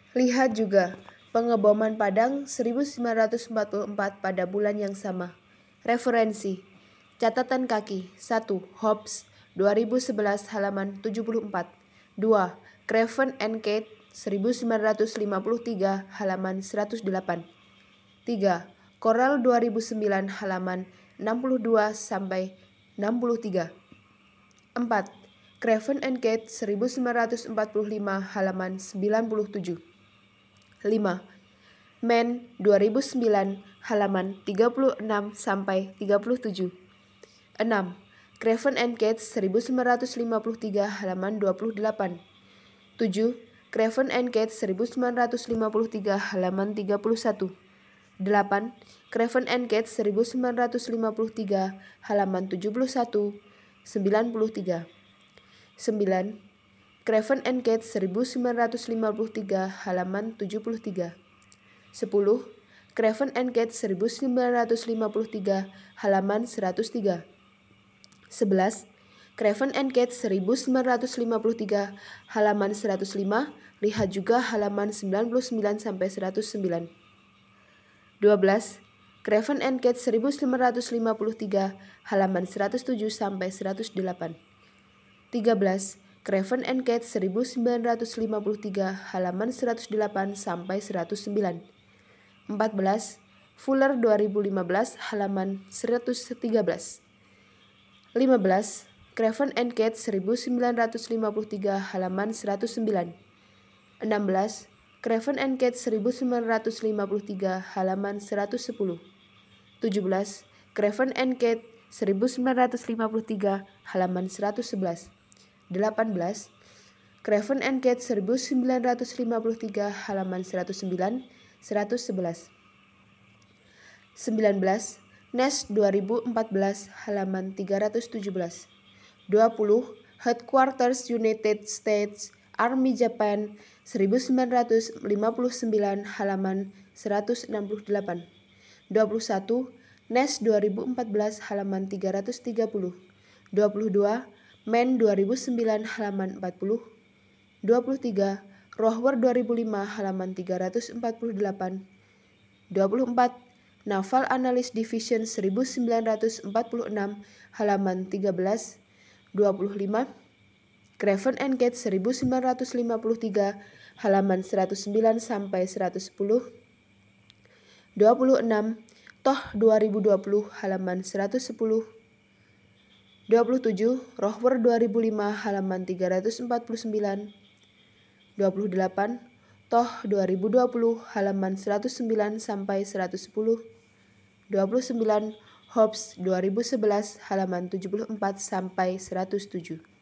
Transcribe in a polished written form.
Lihat juga Pengeboman Padang 1944 pada bulan yang sama. Referensi catatan kaki 1. Hobbes 2011 halaman 74. 2. Craven and Kate 1953 halaman 108. 3. Corel 2009 halaman 62 sampai 63. 4. Craven and Kate 1945 halaman 97. 5. Men 2009 halaman 36 sampai 37. 6. Craven and Kate 1953 halaman 28. 7. Craven and Kate 1953 halaman 31. 8. Craven and Kate 1953 halaman 71, 93. 9. Craven and Kate 1953 halaman 73. 10. Craven and Kate 1953 halaman 103. 11. Craven and Kate 1953 halaman 105. Lihat juga halaman 99 sampai 109. 12. Craven and Kate 1953 halaman 107 sampai 108. 13. Craven and Kate 1953 halaman 108 sampai 109. 14. Fuller 2015 halaman 113. 15. Craven and Kate 1953 halaman 109. 16. Craven and Kate 1953 halaman 110. 17. Craven and Kate 1953 halaman 111. 18. Craven and Kate 1953 halaman 109, 111. 19. Ness 2014 halaman 317. 20. Headquarters United States Army Japan 1959 halaman 168. 21. Ness 2014 halaman 330. 22. Men 2009 halaman 40. 23. Rohwer 2005 halaman 348. 24. Naval Analyst Division 1946 halaman 13. 25. Craven and Kate 1953 halaman 109 sampai 110. 26. Toh 2020 halaman 110. 27. Rohwer 2005 halaman 349. 28. Toh 2020 halaman 109 sampai 110. 29. Hobbes 2011 halaman 74 sampai 107.